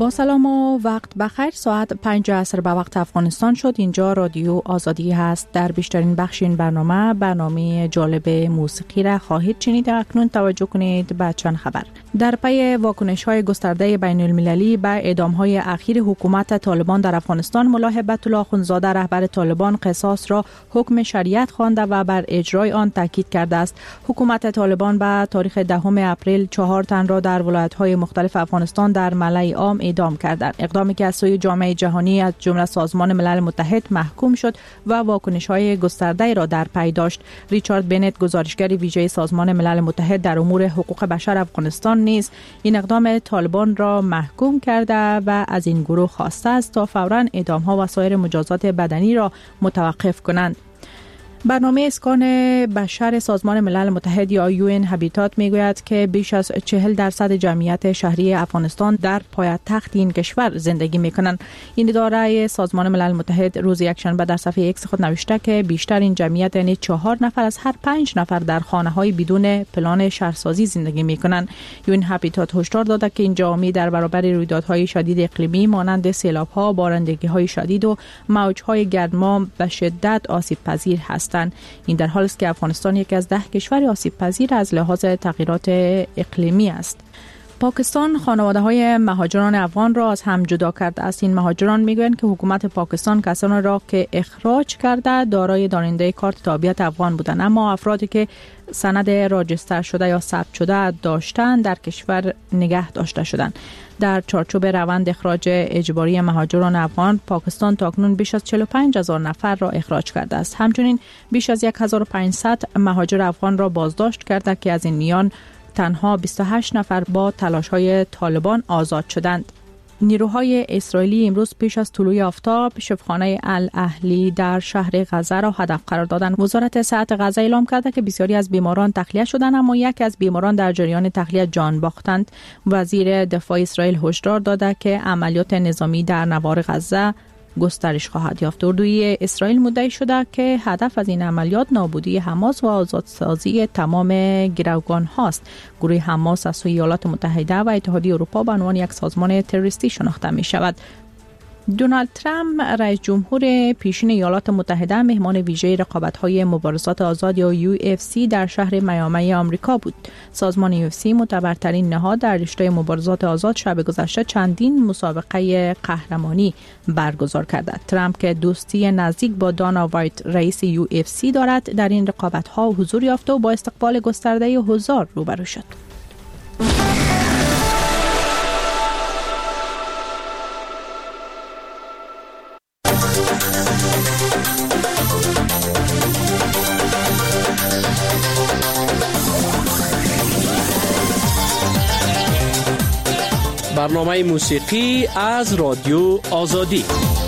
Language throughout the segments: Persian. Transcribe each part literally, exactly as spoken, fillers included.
با سلام و وقت بخیر. ساعت پنج عصر به وقت افغانستان شد. اینجا رادیو آزادی هست. در بیشترین بخش این برنامه برنامه جالب موسیقی را خواهید شنید. اکنون توجه کنید به چند خبر. در پی واکنش‌های گسترده بین المللی به اعدام‌های اخیر حکومت طالبان در افغانستان، ملا هیبت الله اخوندزاده رهبر طالبان قصاص را حکم شریعت خوانده و بر اجرای آن تاکید کرده است. حکومت طالبان به تاریخ دهم اپریل چهار تن را در ولایت‌های مختلف افغانستان در ملأ عام اعدام کردند. اقدامی که از سوی جامعه جهانی از جمله سازمان ملل متحد محکوم شد و واکنش‌های گسترده را در پی داشت. ریچارد بنت، گزارشگر ویژه سازمان ملل متحد در امور حقوق بشر افغانستان، نیز این اقدام طالبان را محکوم کرده و از این گروه خواسته است تا فوراً اعدام‌ها و سایر مجازات بدنی را متوقف کنند. برنامه اسکان بشر سازمان ملل متحد یا یو ان هابیتات میگوید که بیش از چهل درصد جمعیت شهری افغانستان در پایتخت این کشور زندگی میکنند. این اداره سازمان ملل متحد روز یکشنبه در صفحه ایکس خود نوشته که بیشتر این جمعیت، یعنی چهار نفر از هر پنج نفر، در خانه‌های بدون پلان شهرسازی زندگی میکنند. یو ان هابیتات هشدار داده که این جامعه در برابر رویدادهای شدید اقلیمی مانند سیلاب‌ها، بارندگی‌های شدید و موج‌های گرما به شدت آسیب پذیر است. این در حالی است که افغانستان یکی از ده کشور آسیب پذیر از لحاظ تغییرات اقلیمی است. پاکستان خانواده‌های مهاجران افغان را از هم جدا کرده است. این مهاجران میگویند که حکومت پاکستان کسانی را که اخراج کرده دارای دارنده کارت تابعیت افغان بودند، اما افرادی که سند راجستر شده یا ثبت شده داشتند در کشور نگه داشته شدند. در چارچوب روند اخراج اجباری مهاجران افغان، پاکستان تاکنون بیش از چهل و پنج هزار نفر را اخراج کرده است. همچنین بیش از هزار و پانصد مهاجر افغان را بازداشت کرده که از این میان تنها بیست و هشت نفر با تلاش‌های طالبان آزاد شدند. نیروهای اسرائیلی امروز پیش از طلوع آفتاب شفاخانه الاهلی در شهر غزه را هدف قرار دادند. وزارت صحت غزه اعلام کرده که بسیاری از بیماران تخلیه شدند، اما یک از بیماران در جریان تخلیه جان باختند. وزیر دفاع اسرائیل هشدار داده که عملیات نظامی در نوار غزه گسترش خواهد یافت. اردوی اسرائیل مدعی شده که هدف از این عملیات نابودی حماس و آزادسازی تمام گروگان هاست. گروه حماس از سوی ایالات متحده و اتحادیه اروپا به عنوان یک سازمان تروریستی شناخته می شود. دونالد ترامپ رئیس جمهور پیشین ایالات متحده مهمان ویژه رقابت‌های مبارزات آزاد یا یو اف سی در شهر میامی آمریکا بود. سازمان یو اف سی معتبرترین نهاد در رشته مبارزات آزاد شب گذشته چندین مسابقه قهرمانی برگزار کرده. ترامپ که دوستی نزدیک با دانا وایت رئیس یو اف سی دارد، در این رقابت‌ها حضور یافت و با استقبال گسترده حضار روبرو شد. برنامه موسیقی از رادیو آزادی.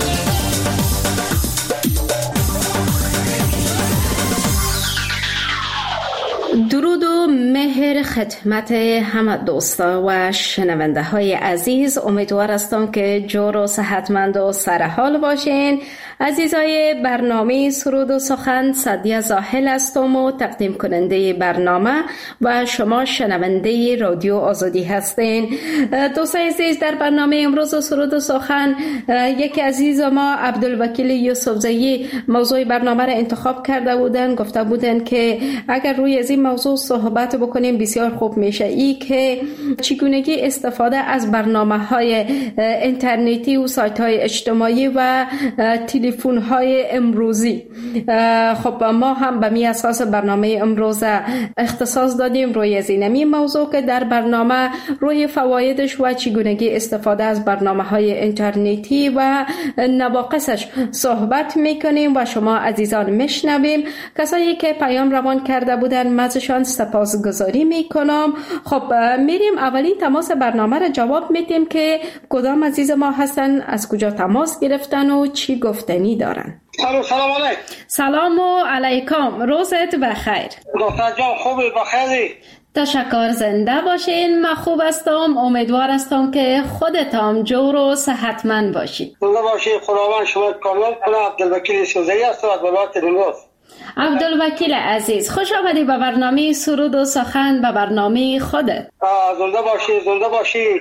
درود و مهر خدمت همه دوستا و شنونده های عزیز. امیدوار هستم که جور و صحتمند و سرحال باشین. عزیزای برنامه سرود و سخن، سعدیه زاهل هستم و تقدیم کننده برنامه و شما شنونده رادیو آزادی هستین. دوستای عزیز، در برنامه امروز سرود و سخن یکی عزیز ما عبدالوکیل یوسفزئی موضوع برنامه را انتخاب کرده بودن. گفته بودن که اگر روی از این موضوع صحبت بکنیم بسیار خوب میشه، ای که چگونگی استفاده از برنامه‌های اینترنتی و سایت‌های اجتماعی و تلفن‌های امروزی. خب ما هم به می اساس برنامه امروز اختصاص دادیم روی از این موضوع که در برنامه روی فوایدش و چگونگی استفاده از برنامه‌های اینترنتی و نواقصش صحبت میکنیم و شما عزیزان میشنویم. کسایی که پیام روان کرده بودن مازشان سپاسگزاری میکنم. خب میریم اولین تماس برنامه را جواب میدیم که کدام عزیز ما هستن، از کجا تماس گرفتن و چی گفتنی دارن. سلام سلام علیکم. سلام و علیکم، روزت بخیر. دکتر جان خوبی؟ بخیری؟ تشکر، زنده باشین. من خوب هستم، امیدوار هستم که خودت هم جور و صحتمند باشی. زنده باشی، خداوند شما کامل کنه. عبدالوکیل یوسفزئی هستم از ولایت نیمروز. عبدالوکیل عزیز، خوش آمدی به برنامه سرود و سخن، به برنامه خودت. زنده باشی، زنده باشی.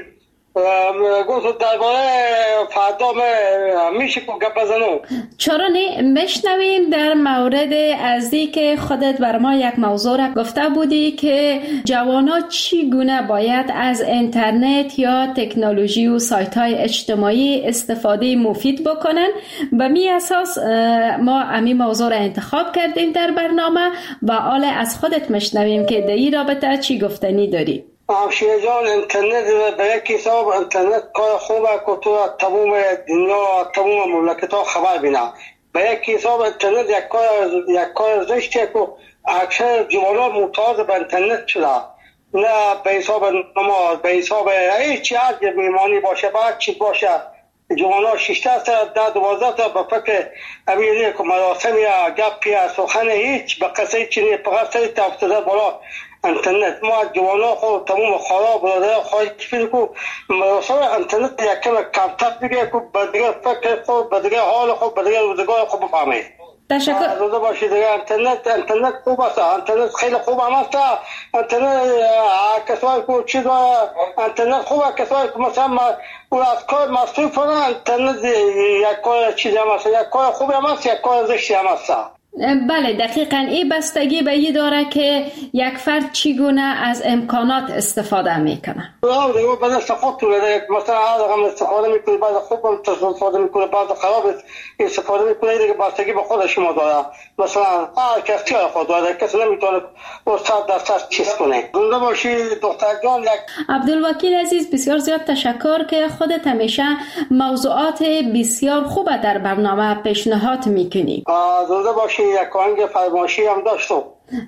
گفت درباره فردا میشه که گپ بزنم. چرا نه؟ میشنویم در مورد از که خودت بر ما یک موضوع را گفته بودی که جوانا چگونه باید از اینترنت یا تکنولوژی و سایت های اجتماعی استفاده مفید بکنن. به می اساس ما امی موضوع را انتخاب کردیم در برنامه و حالا از خودت میشنویم که در این رابطه چی گفتنی داری. همشیره جان، اینترنت به یک حساب اینترنت کار خوبه که تو تمام دنیا تمام مملکت ها خبر بینه. به یک حساب اینترنت یک کار یک کار زشته که اکثر جوانان معتاد به اینترنت شده. نه به حساب نماز، به حساب هیچ هر میمانی باشه، بعد چی باشه، جوانان ششده تا ده دوازده تا به فکر امیلی که مراسم یا گپ یا سخن هیچ به قصه چینی فقط سری تفتده بالا اینترنت. ما جوانا خود تمام خراب برادر خواهی کفیل که مراسم اینترنت یکم کمتر بگه که بدگه فکر خود، بدگه حال خود، بدگه روزگار خود بفهمه. تشکر. روزه باشی دیگه اینترنت اینترنت خوب است، اینترنت خیلی خوب هم است. اینترنت کسایی که چیز اینترنت خوبه، کسایی که مثلا اون از کار مصروفن، اینترنت یک کار چیزی هم است، یک کار خوبی هم است، یک کار زشتی هم است. بله دقیقاً این بستگی به این داره که یک فرد چگونه از امکانات استفاده میکنه. آه دیگه بعد استفاده میکنه، مثلا هر رقم استفاده میکنه، بعد خوب استفاده میکنه، بعد خراب استفاده میکنه. دیگه بستگی به خود شما داره. مثلا هر کسی خود داره، کسی نمیتونه استاد دست چیز کنه. زنده باشی دختر جان. یک عبدالوکیل عزیز، بسیار زیاد تشکر که خودت همیشه موضوعات بسیار خوب در برنامه پیشنهاد میکنی. زنده باشی. یک آهنگ فرمایشی هم داشتم.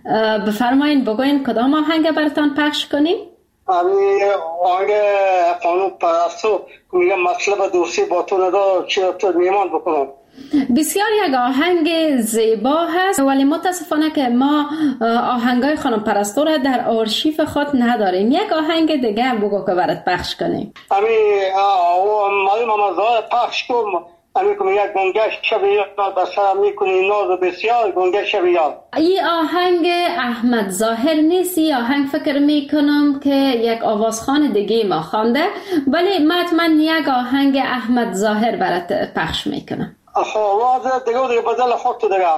بفرمایید بگوین کدام آهنگ براتان پخش کنیم؟ همین آهنگ قانون پرستو که میگم مطلب دوستی با تو ندار چی تو میمان بکنم. بسیار یک آهنگ زیبا هست، ولی متاسفانه که ما آهنگای خانم پرستو را در آرشیف خود نداریم. یک آهنگ دیگه هم بگو که برات پخش کنیم. همین معلوم هم از راه پخش کنم. همین که یک گنگش شبیاد بسرم میکنی ناز بسیار گنگش شبیاد. این آهنگ احمد ظاهر نیست. این آهنگ فکر میکنم که یک آوازخوان دیگه ما خوانده، ولی من حتما یک آهنگ احمد ظاهر برات پخش میکنم. خب آواز دیگه دیگه بدل خود تو دیگه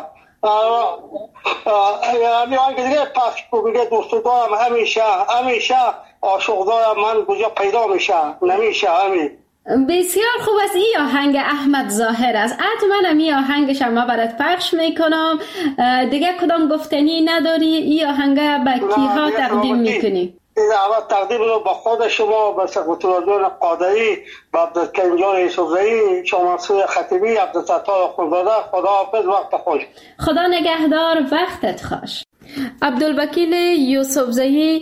همین آهنگ دیگه پخش کنم. میگه دوست دارم همیشه همیشه عاشق دارم من کجا پیدا میشه نمیشه. همین بسیار خوب است. این آهنگ احمد ظاهر است. حتما این آهنگش ما برات پخش میکنم. دیگه کدام گفتنی نداری؟ این آهنگ به کیها تقدیم میکنی؟ این اول تقدیم رو به خود شما، به سکرتریان قادری، به عبدالکریم جان یوسفزئی، شما منصور خطیبی، عبدالستار خونزاده. خدا حافظ، وقت خوش. خدا نگهدار، وقتت خوش. عبدالوکیل یوسفزئی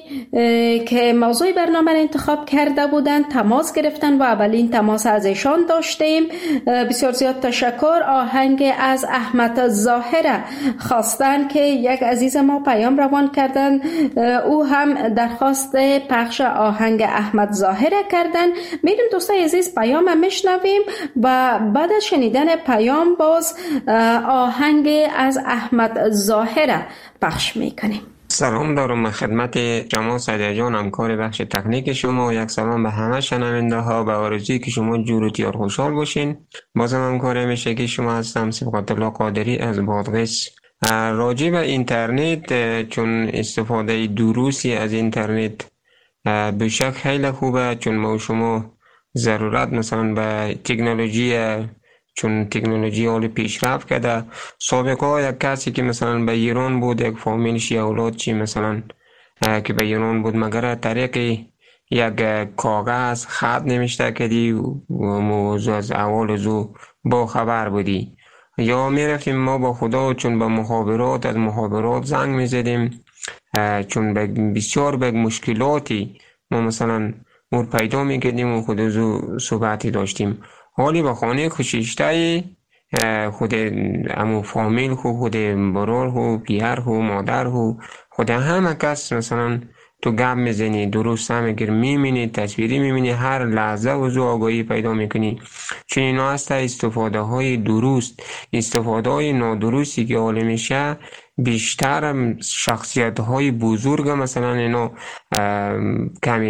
که موضوع برنامه را انتخاب کرده بودند تماس گرفتن و اولین تماس از ایشان داشتیم. بسیار زیاد تشکر. آهنگ از احمد ظاهر خواستن که یک عزیز ما پیام روان کردن، او هم درخواست پخش آهنگ احمد ظاهر کردن. میریم دوستای عزیز پیام میشنویم و بعد از شنیدن پیام باز آهنگ از احمد ظاهر پخش میکنیم. سلام دارم خدمت جمال سعدی جان، همکار بخش تکنیک شما. یک سلام به همه شنونده ها، به آرزویی که شما جور و تیار خوشحال باشین. بازم همکار همیشه که شما هستم، صبغت الله قادری از بادغیس. راجع به اینترنت، چون استفاده درستی از اینترنت به شک خیلی خوبه، چون ما شما ضرورت مثلا به تکنولوژی، چون تکنولوژی حال پیشرفت کرده. سابقا یک کسی که مثلا به ایران بود، یک فامیلش یا اولاد چی مثلا که به ایران بود، مگر طریق یک کاغذ خط نمیشته کردی و موضوع از اول زو با خبر بودی، یا میرفتیم ما با خدا چون به مخابرات از مخابرات زنگ میزدیم، چون بسیار به مشکلاتی ما مثلا مور پیدا میکردیم و خود زو صحبتی داشتیم. حالی با خانه خوشیشته خود امو فامیل خو، خود برار خو، پیهر خو، مادر خو، خود همه کس مثلا تو گپ میزنی، درست هم اگر میمینی، تصویری میمینی، هر لحظه وضو آگاهی پیدا میکنی. چون اینا هست استفاده های درست. استفاده های نادرستی که حال میشه بیشتر شخصیت های بزرگ مثلا اینا کمی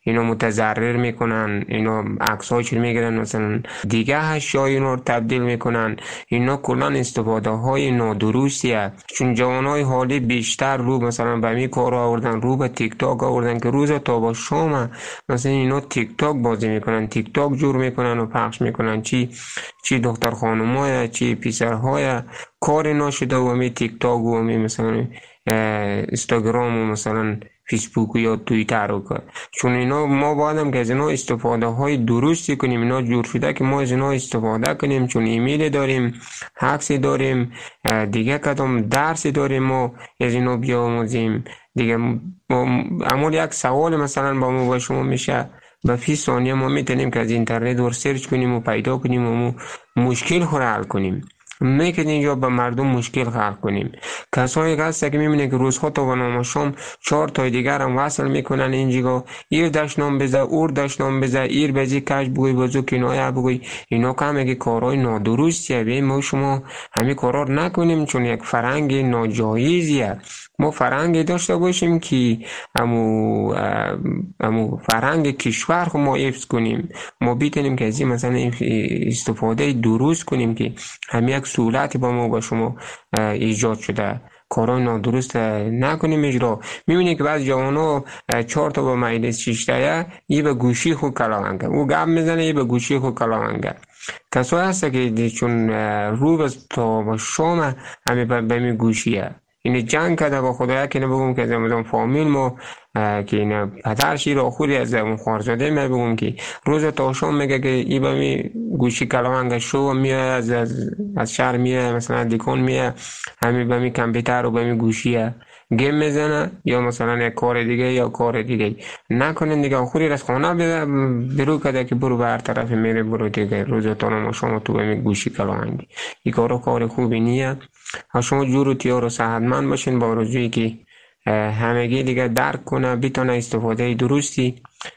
اینا متضرر میکنن، اینا عکس‌هاش میگیرن مثلا دیگه اشیا اینا رو تبدیل میکنن. اینا کلا استفاده های نادرستیه، چون جوانای حالی بیشتر رو مثلا به می کار آوردن، رو به تیک تاک آوردن که روز تا با شام مثلا اینا تیک تاک بازی میکنن، تیک تاک جور میکنن و پخش میکنن، چی چی دختر خانمای چی پسرهای کار ناشده و می تیک تاک و می مثلا اینستاگرام و مثلا فیسبوک یا توییتر رو کرد. چون اینا ما بایدم که از اینا استفاده های درستی کنیم، اینا جور شده که ما از اینا استفاده کنیم، چون ایمیل داریم، عکس داریم، دیگه کدام درسی داریم ما از اینا بیاموزیم دیگه. اما یک سوال مثلا با ما با شما میشه، به فی ثانیه ما میتونیم که از اینترنت ور سرچ کنیم و پیدا کنیم و مشکل خود حل کنیم. میکنیم اینجا به مردم مشکل خلق کنیم. کسایی که هست که میبینه که روزها تا و نام شام چهار تای دیگر هم وصل میکنن اینجا، ایر دشنام بزه، اور دشنام بزه، ایر بزی کش بگوی بزو کنایه بگوی، اینا که همه که کارهای نادرستیه. بیم ما شما همه کارها نکنیم، چون یک فرهنگ ناجایزیه. ما فرهنگی داشته باشیم که امو امو فرهنگ کشور خو ما حفظ کنیم. ما بیتونیم که از این مثلا استفاده درست کنیم که همه یک سهولتی با ما با شما ایجاد شده. کارهای نادرست نکنیم اجرا. میبینی که بعض جوانا چهار تا با مجلس شیشتایه یه به گوشی خود کلاونگه، او گپ میزنه یه به گوشی خود کلاونگه. کسایی هسته که چون رو تا با شام همه به می گوشیه. این جنگ کرده با خدایا که نبگم که از امازون فامیل ما که این پدرشی را خوری از اون خوارزاده می بگم که روز تا شام میگه که ای با می گوشی کلاونگه شو میه از, از, از شهر میه مثلا دیکون میه همین با می کمپیوتر و با می گوشیه گیم میزنه یا مثلا یک کار دیگه یا کار دیگه نکنین دیگه. خوری از خانه برو کده که برو به هر طرف میره برو دیگه روز تا ما شما تو به می گوشی کلاونگی. این کارو کار خوبی نیه. شما جور و تیار و صحتمند باشین با آرزویی که همگی دیگه درک کنه بتونه استفاده درستی.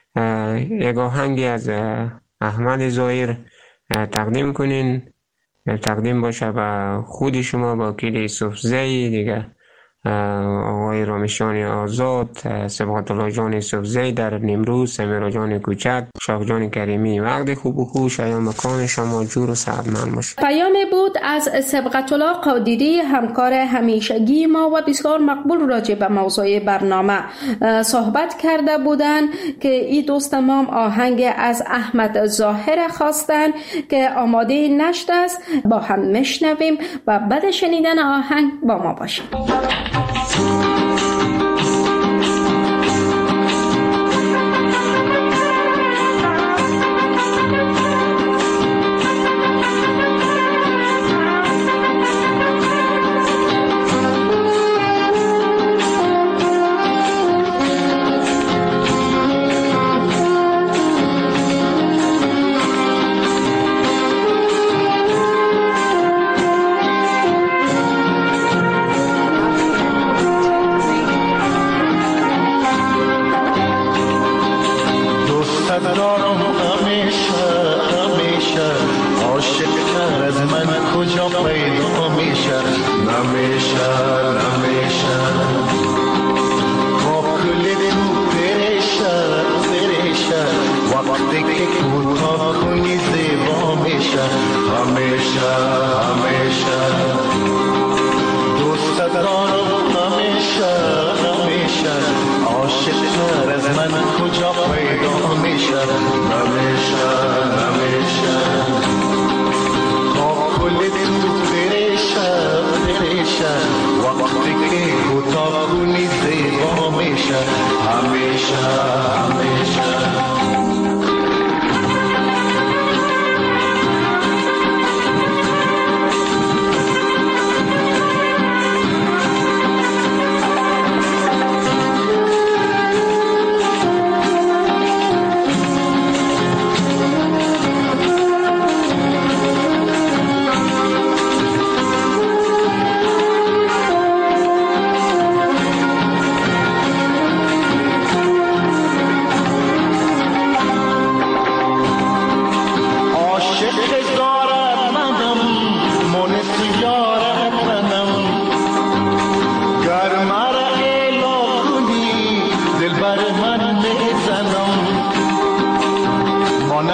یک آهنگی از احمد ظاهر تقدیم کنین، تقدیم باشه به خود شما با کلی یوسف زی دیگه، آقای رامشان آزاد، سبقت الله جان یوسف زی در نیمروز، سمیرا جان کوچک، شاه جان کریمی. وقت خوب و خوش ایام مکان شما جور و صحتمند باشه. پیامی بود از سبقت الله قادری، همکار همیشگی ما و بسیار مقبول راجع به موضوع برنامه صحبت کرده بودند که این دوست ما آهنگ از احمد ظاهر خواستن که آماده نشده است. با هم میشنویم و بعد شنیدن آهنگ با ما باشیم.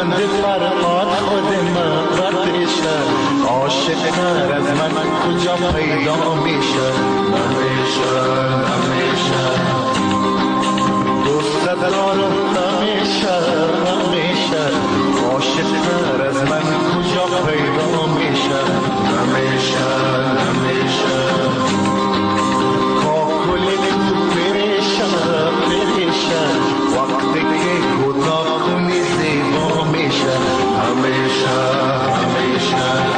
مانند فرهاد خود من رد میشه، عاشق‌تر از من کجا پیدا میشه؟ نمیشه نمیشه دوست دارم، نمیشه نمیشه عاشق‌تر از من کجا پیدا میشه؟ نمیشه نمیشه کاکل تو بریشه بریشه وقتی که کوتاه کنی زیبا میشه. همیشه همیشه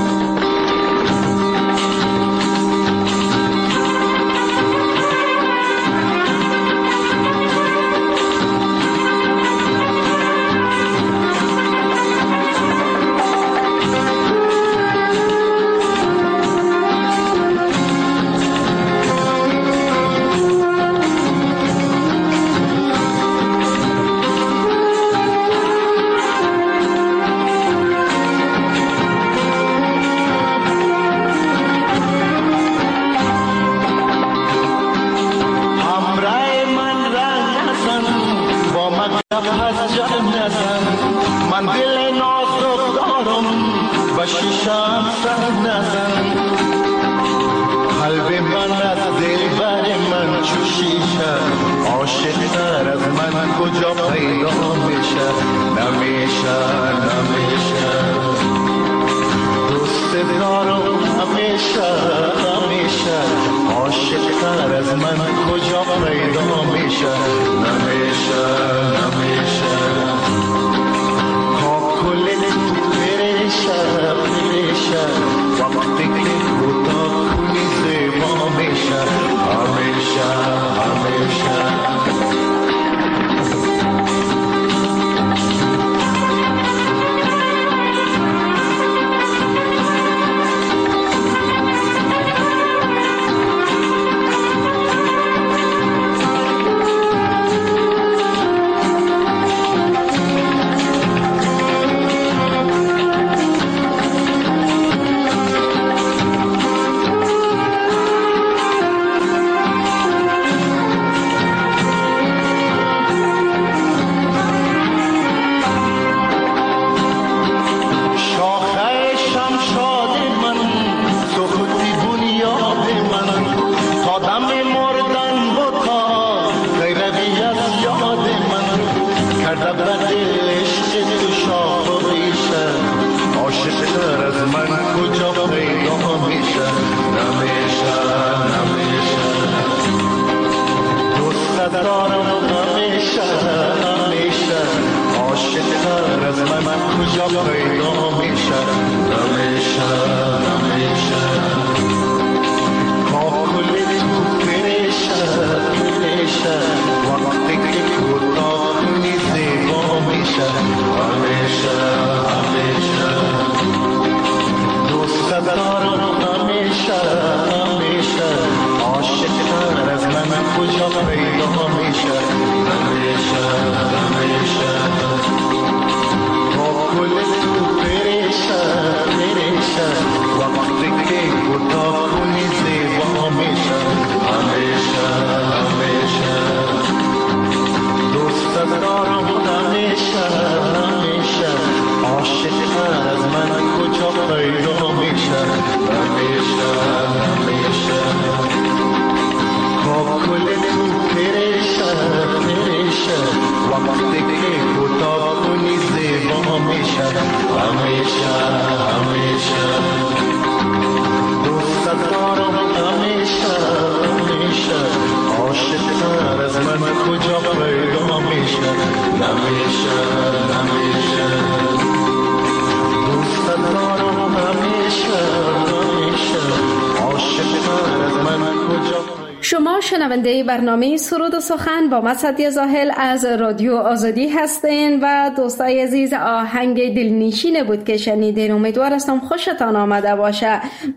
شما شنونده برنامه سرود و سخن با من سعدیه زاهل از رادیو آزادی هستین و دوستای عزیز آهنگ دلنشین بود که شنیدین. امیدوار هستم خوشتان آمده باشه.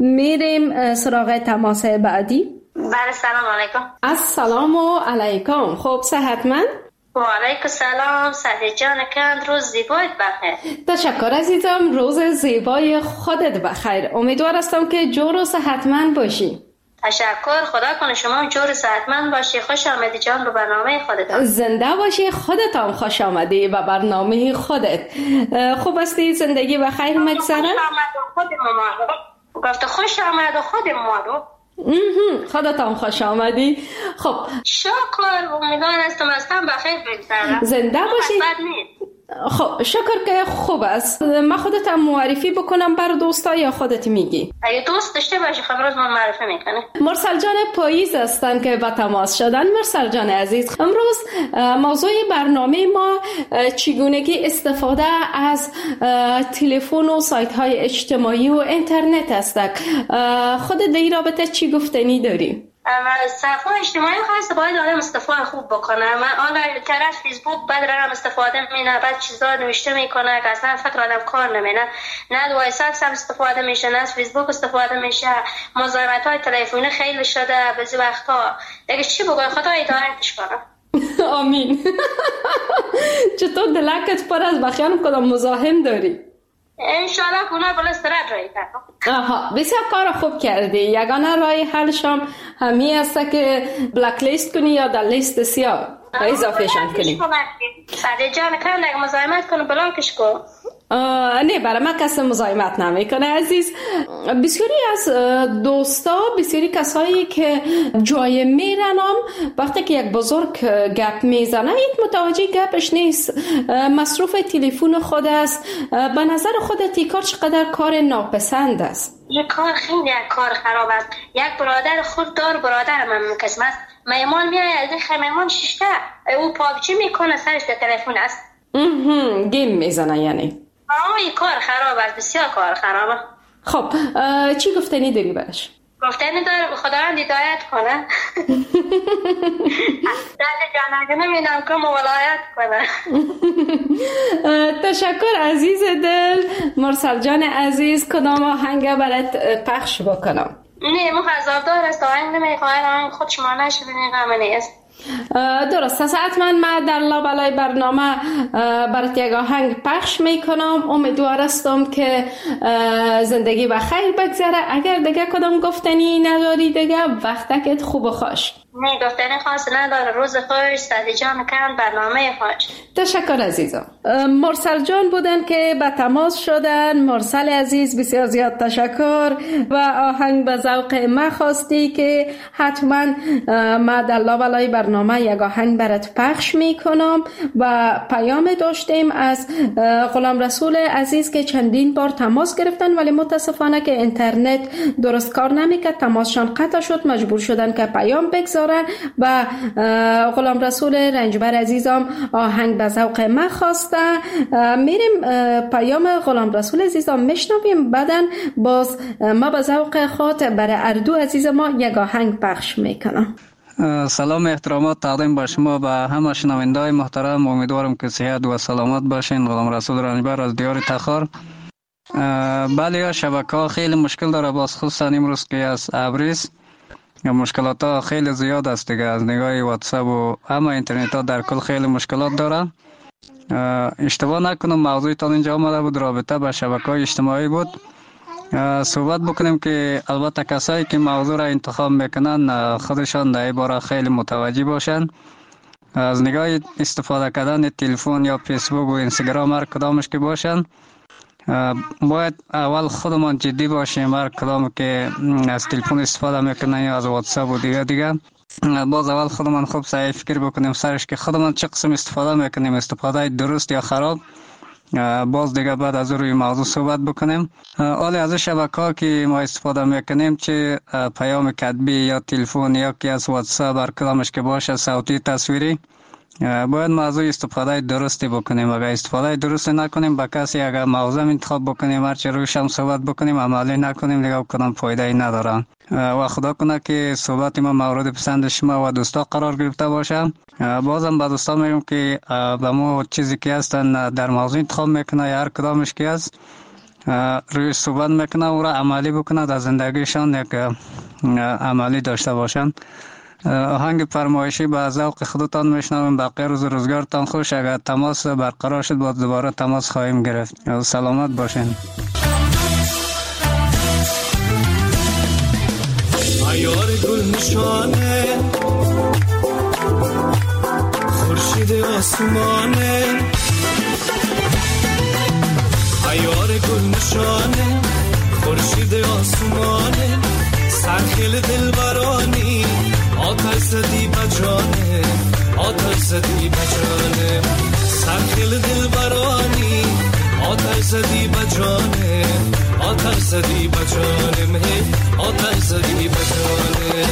میریم سراغ تماس بعدی. بله سلام علیکم. السلام علیکم. خب صحتمند؟ و علیکم سلام سعدیه جان کند روز زیبایت بخیر. تشکر عزیزم، روز زیبای خودت بخیر. امیدوار هستم که جور و صحتمند باشی. تشکر. خدا کنه شما هم جور صحتمند باشی. خوش آمدی جان به برنامه خودت. زنده باشی. خودت هم خوش آمدی به برنامه خودت. خوب هستی؟ زندگی و خیر مگذره؟ خوش آمد و خود ما گفت خوش آمد و خود ما خودت هم خوش آمدی. خب شکر. امیدوارم هستم هستم بخیر بگذره. زنده باشی. خب شکر که خوب است. من خودت معرفی بکنم بر دوستا یا خودت میگی؟ اگه دوست داشته باشی خب روز من معرفی میکنه. مرسل جان پاییز هستن که به تماس شدن. مرسل جان عزیز، امروز موضوع برنامه ما چگونگی استفاده از تلفن و سایت های اجتماعی و اینترنت است. خودت در این رابطه چی گفتنی داری؟ صفحه اجتماعی خاص باید آدم استفاده خوب بکنه. من حالا طرف فیسبوک بعد رقم استفاده مینه، بعد چیزا نوشته میکنه که اصلا فکر آدم کار نمینه. نه وایساپ هم استفاده میشه، نه فیسبوک استفاده میشه. مزاحمت های تلفنی خیلی شده بعضی وقتا. دیگه چی بگم؟ خدا هدایتش کنه. آمین. چطور دلکت پر از بخیان کدام مزاحم داری؟ انشالله کنه بلا استراد رایی کنم. آها، بسیار کار خوب کردی. یگانه رای حلشم همی است که بلک لیست کنی یا در لیست سیاه اضافهشان کنی. ساده جان کنم اگه مزاحمت کنه بلاکش کن. نه برای من کسی مزاحمت نمیکنه عزیز. بسیاری از دوستا، بسیاری کسایی که جای میرنم وقتی که یک بزرگ گپ میزنه هیچ متوجه گپش نیست، مصروف تلفن خود است. به نظر خودت این کار چقدر کار ناپسند است؟ یک کار خیلی یک کار خراب است. یک برادر خود دار برادر من قسم است میمان میره از این خمیمان ششته او پابجی میکنه سرش در تلفن است. گیم میزنه یعنی. آه این کار خراب است، بسیار کار خرابه. خب چی گفتنی داری برش؟ گفتنی داره خداوند هدایت کنه. دست جانگه نمیدم که مولایت کنه. تشکر عزیز دل. مرسل جان عزیز کدام آهنگ برات پخش بکنم؟ نه مخذابدار است، آهنگ نمیخواهد آهنگ خود شما نشده غم نیست. درست است. حتما من در لابلای برنامه برات یک آهنگ پخش میکنم. امیدوار هستم که زندگی و خیر بگذره. اگر دیگه کدام گفتنی نداری دیگه وقتت خوب و خوش. نه گفتنی خاص نداره. روز خوش. سعدی جان کن برنامه خوش. تشکر عزیزم. مرسل جان بودن که به تماس شدن. مرسل عزیز بسیار زیاد تشکر. و آهنگ به ذوق ما خواستی که حتما ما در لابلای برنامه یک آهنگ برات پخش میکنم. و پیام داشتیم از غلام رسول عزیز که چندین بار تماس گرفتن ولی متاسفانه که اینترنت درست کار نمیکرد، تماسشان قطع شد، مجبور شدن که پیام بگذارن. و غلام رسول رنجبر عزیزم آهنگ به ذوق ما خواسته. میریم پیام غلام رسول عزیزم میشنویم، بعدن باز ما به ذوق خود برای اردو عزیز ما یک آهنگ پخش میکنم. سلام احترامات تقدیم به شما به همه شنونده‌های محترم. امیدوارم که صحت و سلامت باشین. غلام رسول رنجبر از دیار تخار. بله شبکه خیلی مشکل داره، باز خصوصا امروز که از ابریز مشکلات ها خیلی زیاد است دیگه. از نگاه واتساپ و همه اینترنت ها در کل خیلی مشکلات داره. اشتباه نکنم موضوع تان اینجا آمده بود رابطه با شبکه های اجتماعی بود. صحبت بکنیم که البته کسایی که موضوع را انتخاب میکنن خودشان در این باره خیلی متوجه باشن. از نگاه استفاده کردن تلفن یا فیسبوک و اینستاگرام هر کدامش که باشن باید اول خودمان جدی باشیم. هر کدام که از تلفن استفاده میکنن یا از واتساپ و دیگه دیگه باز اول خودمان خوب صحیح فکر بکنیم سرش که خودمان چه قسم استفاده میکنیم، استفاده درست یا خراب. باز دیگه بعد از روی موضوع صحبت بکنیم. حالا از شبکه‌ها که ما استفاده میکنیم چه پیام کتبی یا تلفن یا که از واتساپ هر کدامش که باشه صوتی تصویری باید موضوع استفاده درستی بکنیم. اگر استفاده درست نکنیم با کسی اگر موضوع انتخاب بکنیم هرچی رویش هم صحبت بکنیم عملی نکنیم دیگه کدام فایده ای نداره. و خدا کنه که صحبت ما مورد پسند شما و دوستا قرار گرفته باشه. بازم به دوستا میگم که به ما چیزی که هستن در موضوع انتخاب میکنه یا هر کدامش که هست روی صحبت میکنه و را عملی بکنه در زندگیشان یک عملی داشته باشن. آهنگ فرمایشی به ذوق خودتان میشنویم. بقیه روز روزگارتان خوش. اگر تماس برقرار شد باز دوباره تماس خواهیم گرفت. سلامت باشین. یار گل نشانه خورشید آسمانه عیار گل نشانه خورشید آسمانه سرخیل دلبرانی آتش زدی بجانه آتش زدی بجانه سرخیل دلبرانی آتش زدی بجانه آتش زدی بجانه مه آتش زدی بجانه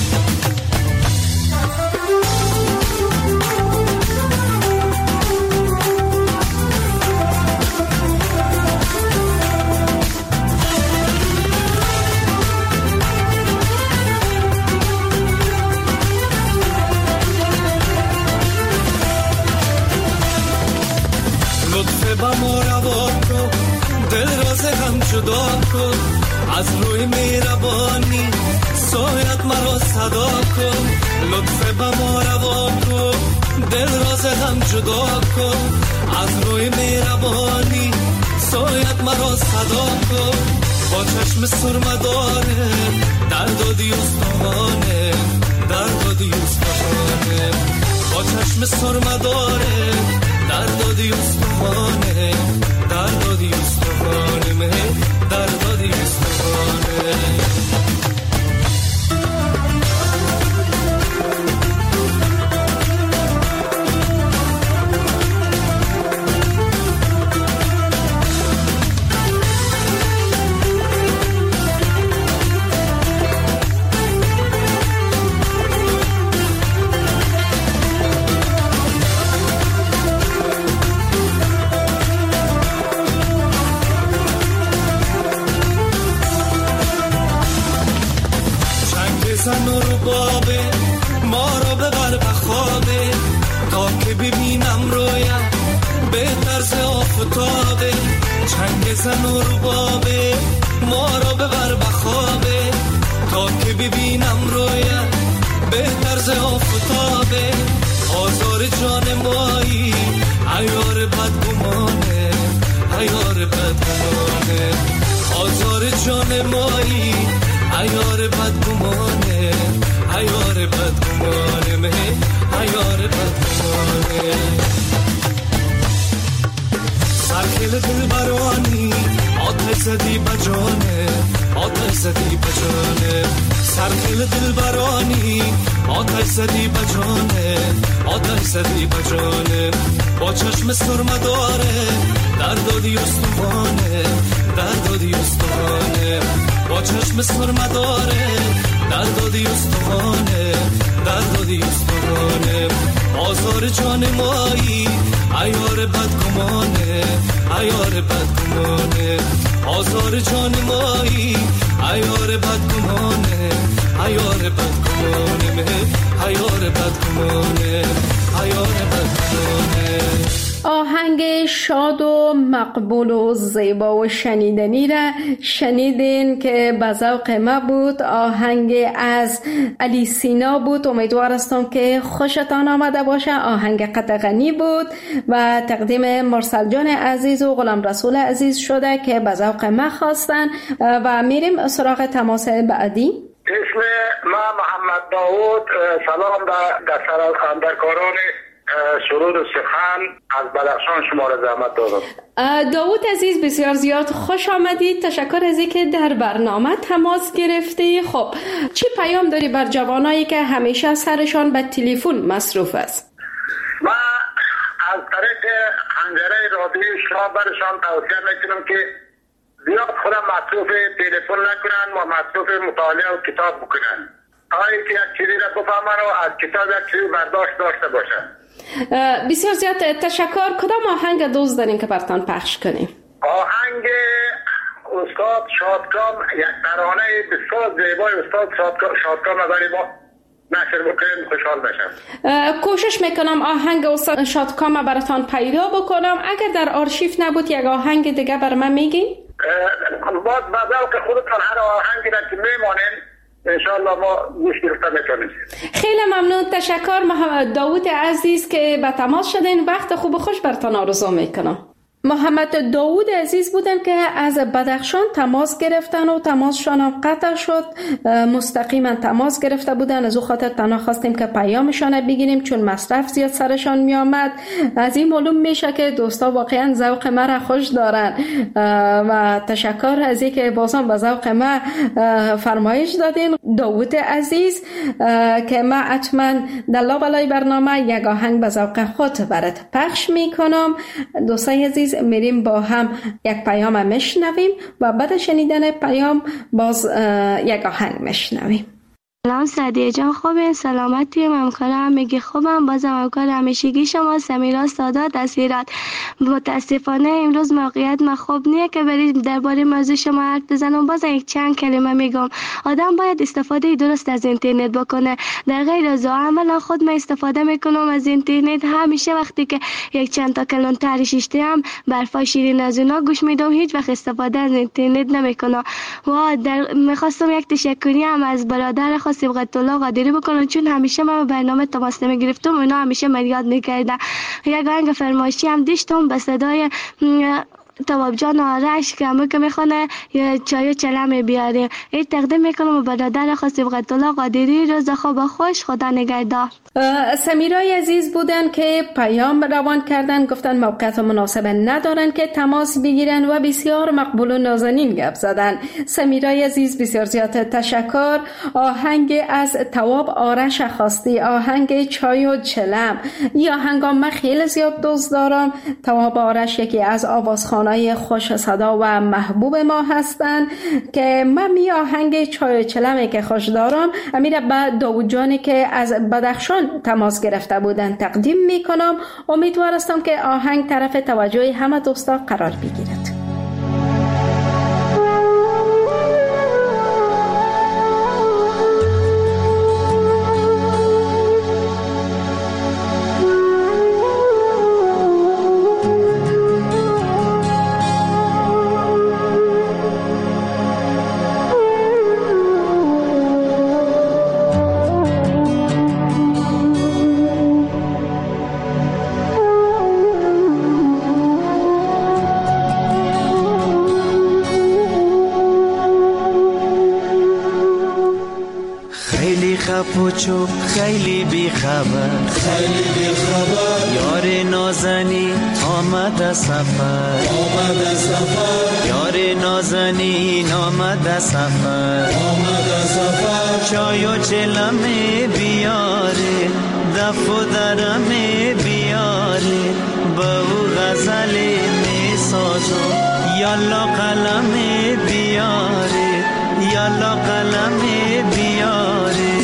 با ما روا کن دل راز هم جدا کن از روی مهربانی سایت مرا صدا کن لطف با ما روا کن دل راز هم جدا کن از روی مهربانی سایت مرا صدا کن با چشم سرمداره دردادی استخوانه دردادی استخوانه با چشم سرمداره دردادی استخوانه دردادی استخوانه مه دردادی استخوانه زن و ربابه ما را ببر به خوابه تا که ببینم رویم به طرز آفتابه چنگ زن و ربابه ما را ببر به خوابه تا که ببینم رویم به طرز آفتابه آزار جان مایی عیار بدگمانه عیار بدگمانه آزار جان مایی عیار بدگمانه عیار بدگمانه مه عیار بدگمانه سرخیل دلبرانی آتش زدی بجانه آتش زدی بجانه سرخیل دلبرانی آتش زدی بجانه آتش زدی بجانه با چشم سرمداره دردادی استخوانه دردادی استخوانه با چشم سرمداره دردادی استخوانه دردادی استخوانه آزار جان مایی عیار بدگمانه عیار بدگمانه آزار جان مایی عیار بدگمانه عیار بدگمانه مه عیار بدگمانه عیار بدگمانه آهنگ شاد و مقبول و زیبا و شنیدنی را شنیدین که به ذوق ما بود. آهنگ از علی سینا بود. امیدوار هستم که خوشتان آمده باشه. آهنگ قطغنی بود و تقدیم مرسل جان عزیز و غلام رسول عزیز شده که به ذوق ما خواستن و میریم سراغ تماس بعدی. اسم ما محمد داوود. سلام در سرکاران سرود و سخن از بدخشان شما را زحمت دادم. داوود عزیز بسیار زیاد خوش آمدید. تشکر از اینکه در برنامه تماس گرفتی. خب چی پیام داری بر جوانایی که همیشه سرشان به تلفن مصروف است؟ من از طریق حنجره رادیو شما برشان توصیه میکنم که زیاد خودم مصروف تلفن نکنن و مصروف مطالعه و کتاب بکنن تا اینکه یک چیزی را بفهمن و از کتاب یک چیزی برداشت داشته باشن. بسیار زیاد تشکر. کدام آهنگ دوست دارین که براتان پخش کنیم؟ آهنگ استاد شادکام، یک ترانه بسیار زیبای استاد شادکام برای ما نشر بکنیم خوشحال بشم. کوشش میکنم آهنگ استاد شادکام براتان پیدا بکنم. اگر در آرشیو نبود یک آهنگ دیگه بر من میگین؟ باز بعد که خودتان هر آهنگی را که میمانین انشاءالله ما گوش گرفته میکنیم. خیلی ممنون. تشکر محمد داوود عزیز که به تماس شدین. وقت خوب و خوش براتان آرزو میکنم. محمد داوود عزیز بودن که از بدخشان تماس گرفتن و تماسشان هم قطع شد. مستقیما تماس گرفته بودن، از او خاطر تنها خواستیم که پیامشان بگیریم چون مصرف زیاد سرشان می آمد. از این معلوم میشه که دوستا واقعا ذوق ما را خوش دارن و تشکر از اینکه بازم به ذوق ما فرمایش دادین داوود عزیز که ما حتما در لابلای برنامه یک آهنگ به ذوق خود برات پخش میکنم. دوستای عزیز میریم با هم یک پیام میشنویم و بعد شنیدن پیام باز یک آهنگ میشنویم. سلام سعدیه جان، خوبه؟ سلامتی؟ ممکنه میگی خوبم. بازم همکار همیشگی شما سمیرا سادات از هرات. متاسفانه امروز موقعیت ما خوب نیست که بریم درباره موضوع شما حرف بزنم. باز یک چند کلمه میگم. آدم باید استفاده درست از اینترنت بکنه. در غیر از عملا خود من استفاده میکنم از اینترنت. همیشه وقتی که یک چند تا کلون ترشیشته هم برفای شیرین از اونا گوش میدم، هیچ وقت استفاده از اینترنت نمیکنم. و در میخواستم یک تشکری هم از برادر سبقت الله قادری بکنن چون همیشه من برنامه تماس نمیگرفتم، اونا همیشه من یاد میکردن. یک آهنگ فرمایشی هم داشتم به صدای تواب جان آرش که همه که میخونه چای و چلم بیاره. این تقدیم میکنم به برادر خود سبقت الله قادری. روز خوب خوش، خدا نگهدار. سمیرای عزیز بودن که پیام روان کردن، گفتن موقعیت مناسب ندارن که تماس بگیرن و بسیار مقبول و نازنین گپ زدن. سمیرای عزیز بسیار زیاد تشکر. آهنگ از تواب آرش خواستی، آهنگ چای و چلم. این آهنگ من خیلی زیاد دوست دارم. تواب آرش یکی از آوازخوانای خوش صدا و محبوب ما هستن که من می آهنگ چای و چلمی که خوش دارم امیره به داوود جانی که از بدخشان تماس گرفته بودن تقدیم میکنم. امیدوار هستم که آهنگ طرف توجه همه دوستا قرار بگیرد. پوچو خیلی بی خبر، خیلی بی خبر. یار نازنی آمد سفر، آمد سفر. یار نازنین آمد سفر، آمد سفر. چای و چلم بیاره، دف و درم بیاره. با او غزل می سازم، یالا قلم بیاره، یالا قلم بیاره.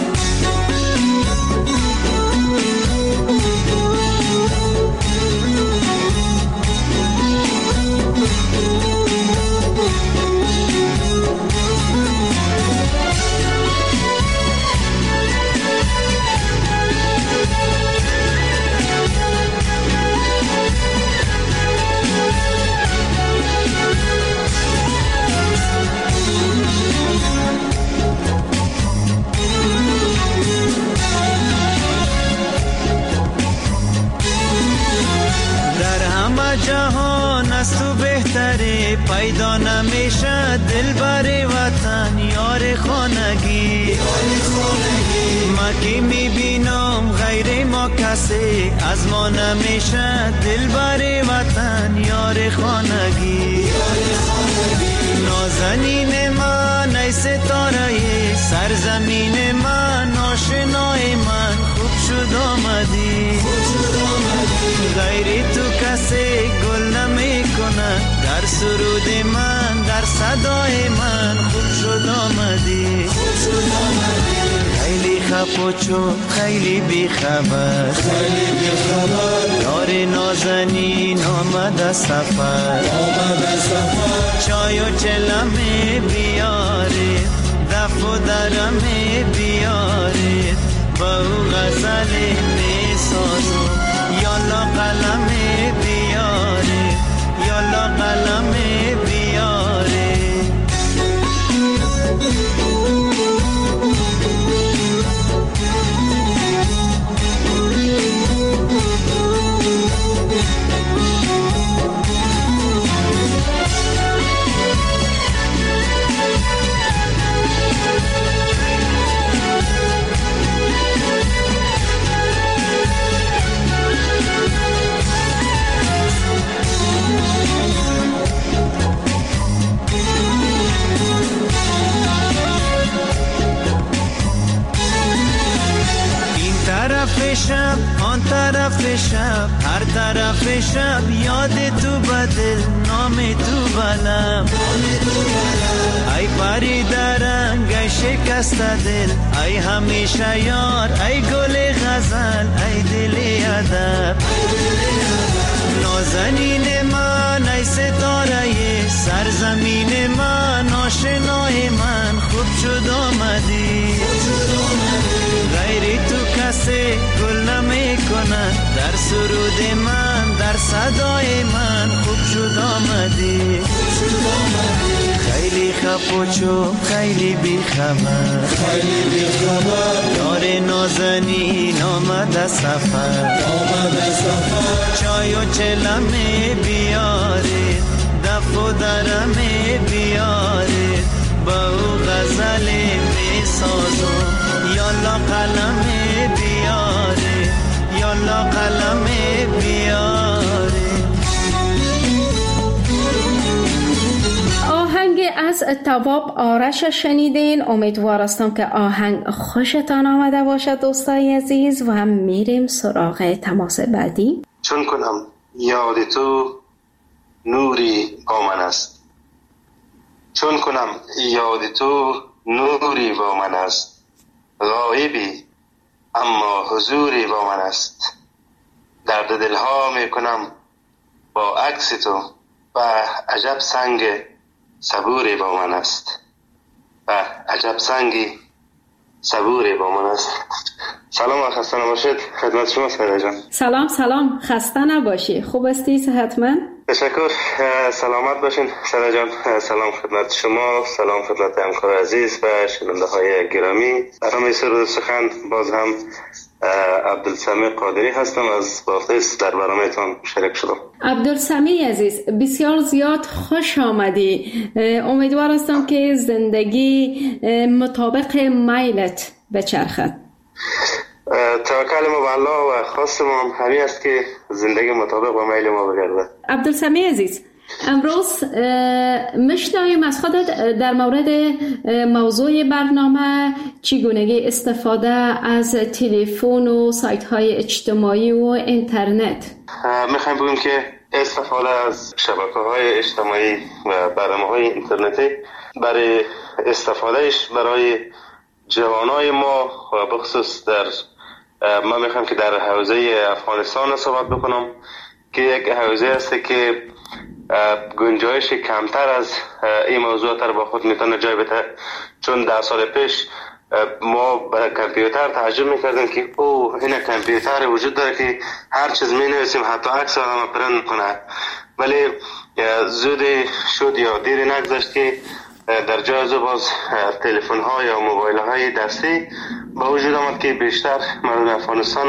جهان از تو بهتره، پیدا نمیشه دلبر وطن یار خانگی. ما که میبینم غیر ما کسی، از ما نمیشه دلبر وطن یار خانگی. نازنین من ای ستاره سرزمین من، آشنای من خوب شد آمدی. غیر تو کسی گل نمی کنه، در سرود من در صدای من خوب شد آمدی. خیلی خپوچو خیلی بی خبر، خیلی بی خبر. یار نازنین آمد سفر، آمد سفر. چای و چلم بیاره، دف و درم بیاره. با او غزل می سازم، یالا قلم بیاره، یالا قلم بیاره. طرف شب آن طرف شب هر طرف شب یاد تو بدل نام تو بلم ای پری درنگ ای شکست دل ای همیشه یار ای گل غزل ای دل ادب نازنین من ای ستاره سرزمین من آشنای من خوب شد آمدی غیری تو کسی گل نمی کند در سرود من در صدای من خوب شد آمدی خیلی خفوچو خیلی بی خبر خیلی بی خبر یار نازنین آمد سفر آمد سفر چای و چلمه بیاری دف و درمه بیاری با او غزل می سازم یالا قلمه بیاری یالا قلمه بیاری. آهنگ از تواب آرش شنیدین. امیدوار هستم که آهنگ خوشتان آمده باشد دوستای عزیز و هم میریم سراغ تماس بعدی. چون کنم یاد تو نوری با من است، چون کنم یاد تو نوری با من است، غایبی اما حضوری با من است، درد دلها می کنم با عکس تو و عجب سنگ صبوری با من است و عجب سنگی صبوری با من است. سلام و خسته نباشید خدمت شما سعیده جان. سلام سلام، خسته نباشی، خوب هستی صحتمند؟ تشکر، سلامت باشین سعیده جان. سلام خدمت شما، سلام خدمت همکار عزیز و شنونده های گرامی. برنامه سرود سخن باز هم عبدالسمیع قادری هستم، از بافیس در برنامه‌تان شریک شدم. عبدالسمیع عزیز بسیار زیاد خوش آمدی. امیدوار هستم که زندگی مطابق میلت بچرخد. توکل ما به الله و خواست ما هم همین است که زندگی مطابق با میل ما بگرده. عبدالسمیع عزیز، امروز میشنویم از خودت در مورد موضوع برنامه چگونگی استفاده از تلفن و سایت های اجتماعی و اینترنت. میخوایم بگیم که استفاده از شبکه های اجتماعی و برنامه های اینترنتی برای استفادهش برای جوانای ما و بخصوص در ما میخوام که در حوزه افغانستان صحبت بکنم که یک حوزه است که گنجایش کمتر از این موضوع تر با خود میتونه جای بده. چون ده سال پیش ما به کامپیوتر تعجب میکردیم که او این کامپیوتر وجود داره که هر چیز مینویسیم حتی عکس آدم پرنت کنه، ولی زود شد یا دیر نگذشت که در جای از باز تلفن ها یا موبایل های دستی با وجود آمد که بیشتر مردم افغانستان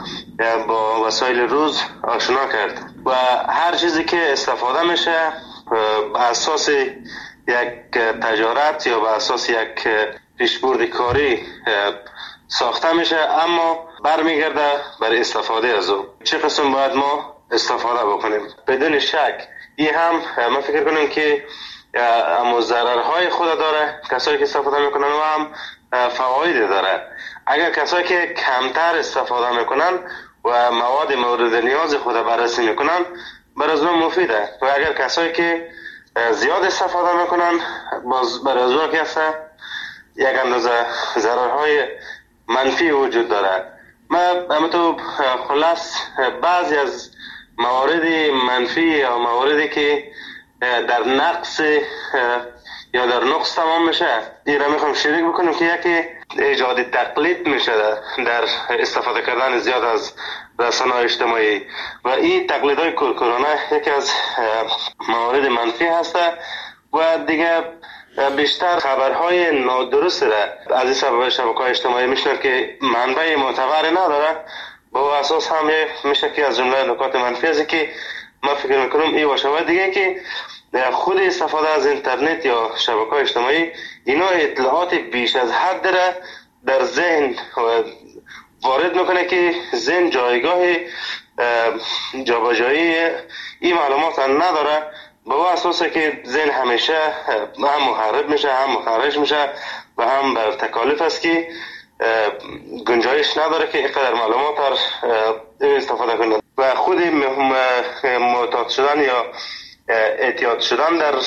با وسایل روز آشنا کرد و هر چیزی که استفاده میشه به اساس یک تجارت یا به اساس یک پیشبرد کاری ساخته میشه، اما برمیگرده برای استفاده از او. چه قسم باید ما استفاده بکنیم؟ بدون شک این هم ما فکر کنیم که اما ضررهای خود داره کسایی که استفاده میکنن و هم فواید داره. اگر کسایی که کمتر استفاده میکنن و مواد مورد نیاز خود بررسی میکنن برای از اون مفیده، و اگر کسایی که زیاد استفاده میکنن باز برای از اون کسا یک اندازه ضررهای منفی وجود داره. من اما تو خلاص بعضی از موارد منفی یا مواردی که در نقص یا در نقص تمام میشه این را میخوام شریک بکنم که یکی ایجاد تقلید میشه در استفاده کردن زیاد از رسانه‌های اجتماعی و این تقلیدهای کورکورانه یکی از موارد منفی هسته و دیگه بیشتر خبرهای نادرست را از این سبب شبکه‌های اجتماعی میشنن که منبع معتبر نداره. با اساس هم میشه که از جمله نکات منفی است که ما فکر میکنم این باشه. و دیگه که خود استفاده از اینترنت یا شبکه‌های اجتماعی اینا اطلاعات بیش از حد را در ذهن وارد میکنه که ذهن جایگاه جابجایی این معلومات نداره، با اساسه که ذهن همیشه هم محرب میشه هم مخرج میشه و هم بر تکالیف است که گنجایش نداره که اینقدر معلومات در استفاده کنند و خود معتاد شدن یا اعتیاد شدن در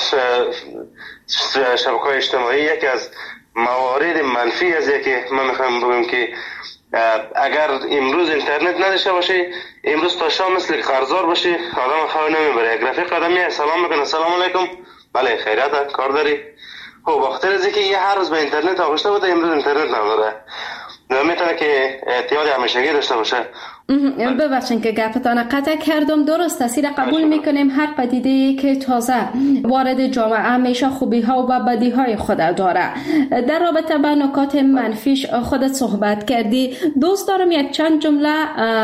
شبکه‌های اجتماعی یکی از موارد منفی است که من میخوام بگم که اگر امروز اینترنت نداشته باشه، امروز تا شام مثل قرضدار باشه، آدم خواه نمیبره. یک رفیق قدمی سلام میکنه، سلام علیکم، بله خیریت، کار داری؟ خب بخاطر از اینکه یه هر روز به اینترنت آغشته بوده امروز اینترنت نداره، میتونه که اعتیاد همیشگی داشته باشه. ببخشید که گپتان قطع کردم. درست است، قبول میکنیم هر پدیده‌ای که تازه وارد جامعه همیشه خوبی ها و بدی های خود داره. در رابطه با نکات منفیش خودت صحبت کردی، دوست دارم یک چند جمله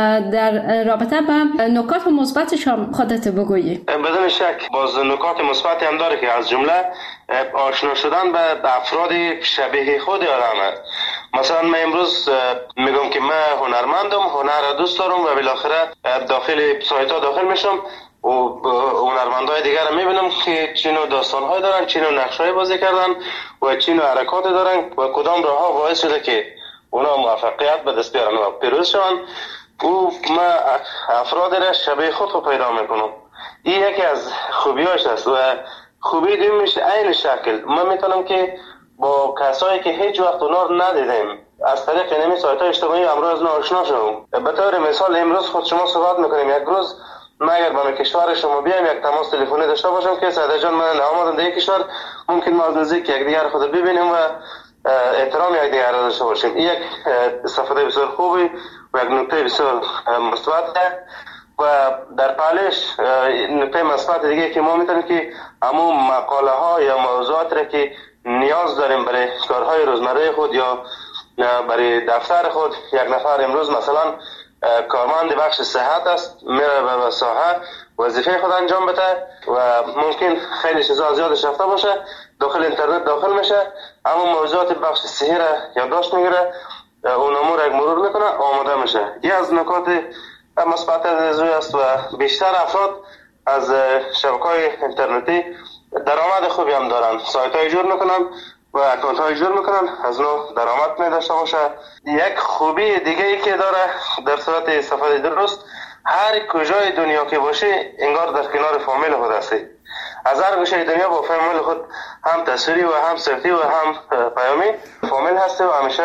در رابطه با نکات مثبتش هم خودت بگویی. بدون شک باز نکات مثبتی هم داره که از جمله آشنا شدن به افراد شبیه خود آدمه. مثلا من امروز میگم که من هنرمندم، هنر دوست دارم و بالاخره داخل سایت ها داخل میشم و هنرمندای دیگر میبینم که چه نوع داستان‌های دارن، چه نوع نقش‌های بازی کردن و چه نوع حرکات دارن و کدام راه‌ها باعث شده که اونا موفقیت به دست بیارن و پیروز شون. او من افراد را شبیه خود رو پیدا میکنم. این یکی از خوبیاش است و خوبی دومیش عین شکل من میتونم که با کسایی که هیچ وقت اونا رو ندیدیم از طریق اینمی سایت‌های اجتماعی امروز آشنا شدم. به طور مثال امروز خود شما صحبت میکنیم، یک روز من اگر به کشور شما بیایم یک تماس تلفنی داشته باشم که سعید جان من آمدم در کشور، ممکن ما از نزدیک یک دیگر خود ببینیم و احترام یک دیگر را داشته باشیم. این یک استفاده بسیار خوبی و یک نکته بسیار مثبته و در پالش نکته مثبت دیگه که ما میتونیم که همون مقاله ها یا موضوعات را که نیاز داریم برای کارهای روزمره خود یا برای دفتر خود، یک نفر امروز مثلا کارمند بخش صحت است، میره به ساحه وظیفه خود انجام بده و ممکن خیلی چیزا زیادش رفته باشه، داخل اینترنت داخل میشه، اما موضوعات بخش صحی را یادداشت میگیره، اون امور یک مرور میکنه، آماده میشه. یه از نکات مثبت از است و بیشتر افراد از شبکه‌های اینترنتی درآمد خوبی هم دارن، سایت های جور میکنن و اکانت های جور میکنن، از نو درآمد می داشته باشه. یک خوبی دیگه ای که داره در صورت استفاده درست، هر کجای دنیا که باشه انگار در کنار فامیل خود هستی. از هر گوشه دنیا با فامیل خود هم تصویری و هم صوتی و هم پیامی فامیل هستی و همیشه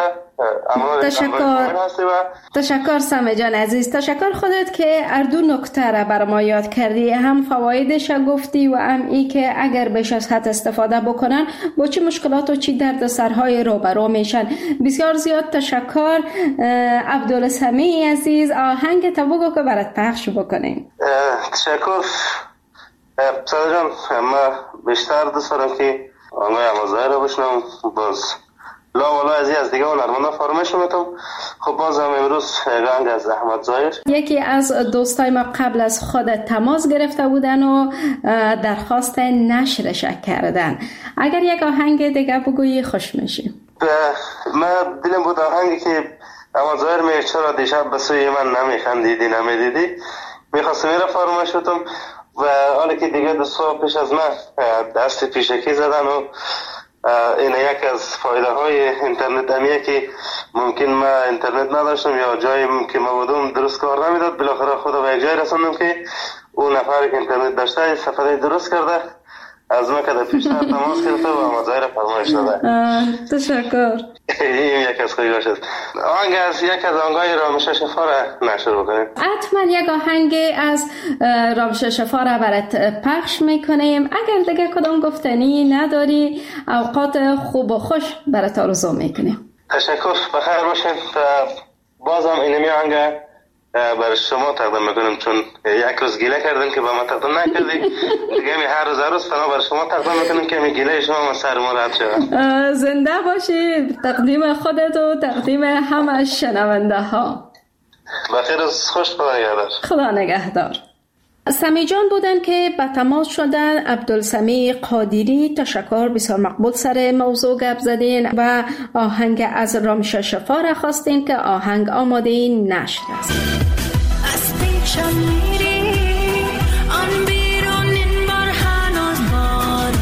تشکر تشکر سمه جان عزیز، تشکر خودت که هر دو نکته را بر ما یاد کردی، هم فوایدش گفتی و هم ای که اگر بیش از حد استفاده بکنن با چه مشکلات و چه دردسرهای روبرو میشن. بسیار زیاد تشکر. عبدالسمیع عزیز، آهنگ تا بگو که برات پخش بکنیم. تشکر ساده جان، من بیشتر دوست دارم که آنگاه امازای رو بشنم، باز لا والا ازی از دیگه هنرمندا فرمایش میتونم. خب باز هم امروز گنگ از احمد ظاهر، یکی از دوستای ما قبل از خود تماس گرفته بودن و درخواست نشرش کردن. اگر یک آهنگ دیگه بگویی خوش میشیم. من دلم بود آهنگی که احمد ظاهر می چرا دیشب به سوی من نمیخندیدی نمیدیدی میخواستم میره فرمایش بتم و حالا که دیگه دو سال پیش از من دست پیشکی زدن و این یک از فایده های اینترنت همیه که ممکن من اینترنت نداشتم یا جایی که ما بودم درست کار نمیداد، بالاخره خدا به یک جای رسوندم که اون نفر که اینترنت داشته استفاده درست کرده از من که در پیشتر تماس کرده و مزایر فرمایش داده. تشکر. این یک از خویگاش است. آهنگ از یک از آهنگای رامش شفا را نشر بکنیم. حتما یک آهنگ از رامش شفا را برات پخش میکنیم. اگر دیگه کدام گفتنی نداری اوقات خوب و خوش برات آرزو میکنیم. تشکر، بخیر باشین. بازم اینمی آهنگ برای شما تقدیم میکنم چون یک روز گله کردن که با ما تقدیم نکردی، دیگه می هر روز هر روز تنها برای شما تقدیم میکنم که می گله شما من سر ما رد شد. زنده باشی، تقدیم خودت و تقدیم همه شنونده ها. بخیر روز خوش، خدا نگهدار. خدا نگهدار. سمیع جان بودن که به تماس شدن. عبدالسمیع قادری، تشکر، بسیار مقبول سر موضوع گپ زدین و آهنگ از رامش شفا را خواستین که آهنگ آماده نشد است. از پیشم میری آن بیرون این بار هنوز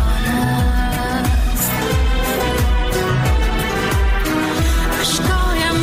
باران است، اشکایم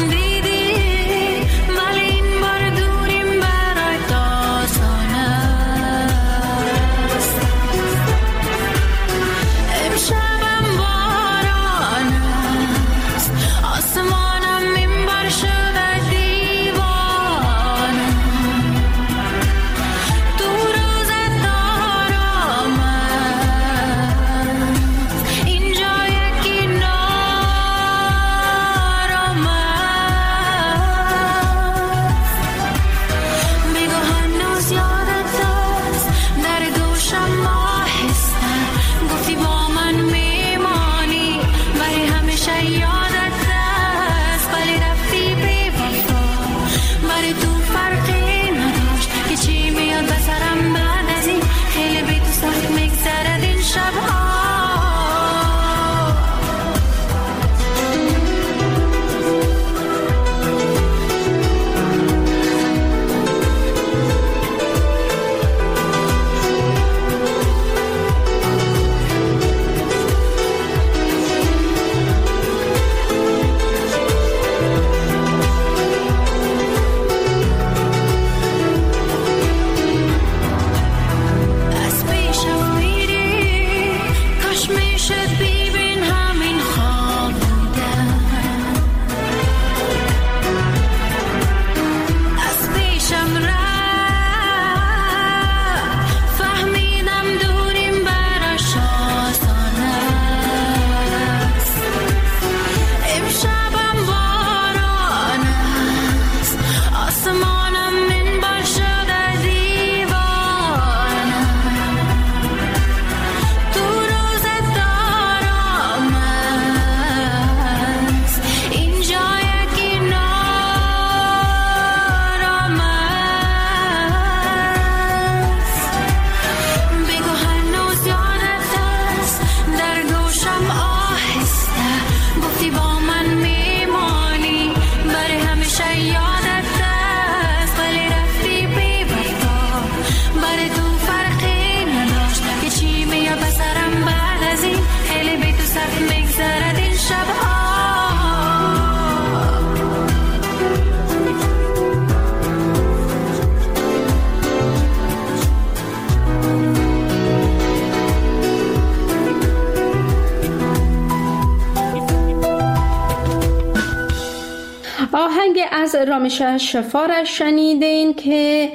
از رامشه شفار شنیدین که